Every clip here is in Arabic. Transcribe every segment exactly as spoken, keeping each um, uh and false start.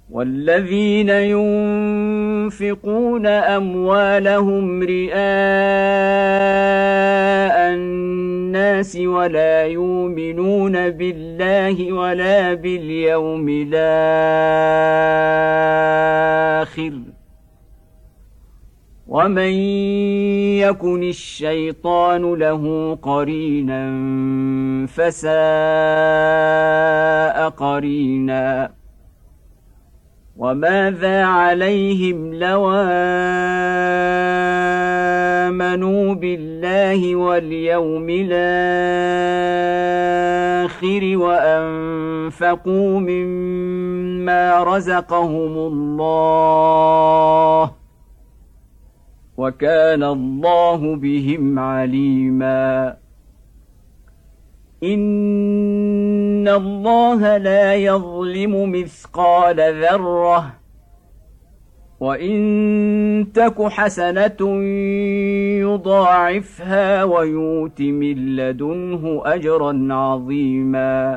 والذين ينفقون أموالهم رئاء الناس ولا يؤمنون بالله ولا باليوم الآخر ومن يكن الشيطان له قرينا فساء قرينا وماذا عليهم لو آمنوا بالله واليوم الآخر وأنفقوا مما رزقهم الله وكان الله بهم عليما إن الله لا يظلم مثقال ذرة وإن تك حسنة يضاعفها ويؤت من لدنه أجرا عظيما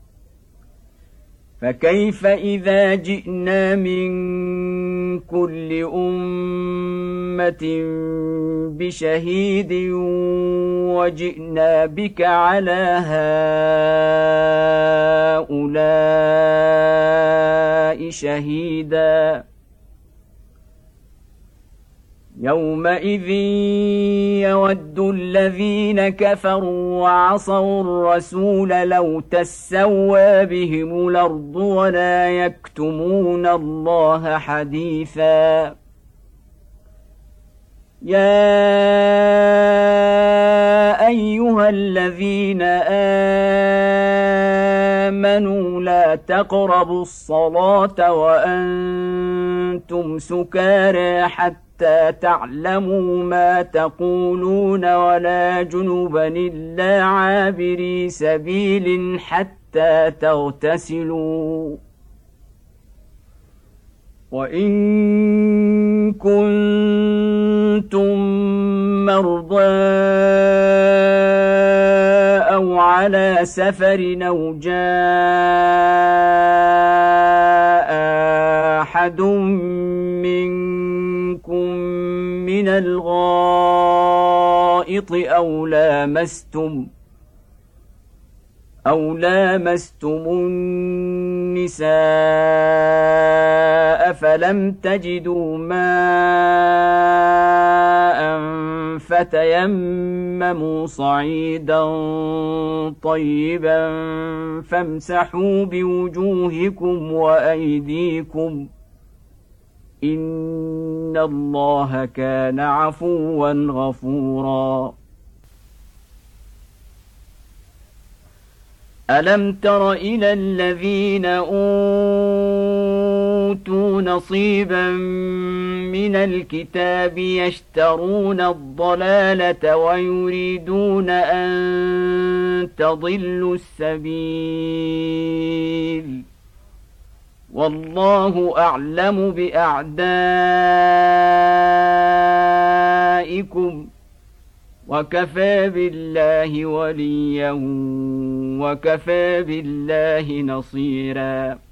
فكيف إذا جئنا من كل أمة بشهيد وجئنا بك على هؤلاء شهيدا يومئذ يود الذين كفروا وعصوا الرسول لو تسوى بهم الأرض ولا يكتمون الله حديثا يا أيها الذين آمنوا لا تقربوا الصلاة وأنتم سكارى حتى تعلموا ما تقولون ولا جنبا إلا عابري سبيل حتى تغتسلوا وإن كنتم مرضى أو على سفر أو جاء أحد منكم من الغائط أو لامستم أو لامستم النساء فلم تجدوا ماء فتيمموا صعيدا طيبا فامسحوا بوجوهكم وأيديكم إن الله كان عفوا غفورا ألم تر إلى الذين أوتوا نصيبا من الكتاب يشترون الضلالة ويريدون أن تضلوا السبيل والله أعلم بأعدائكم وكفى بالله وليا وكفى بالله نصيرا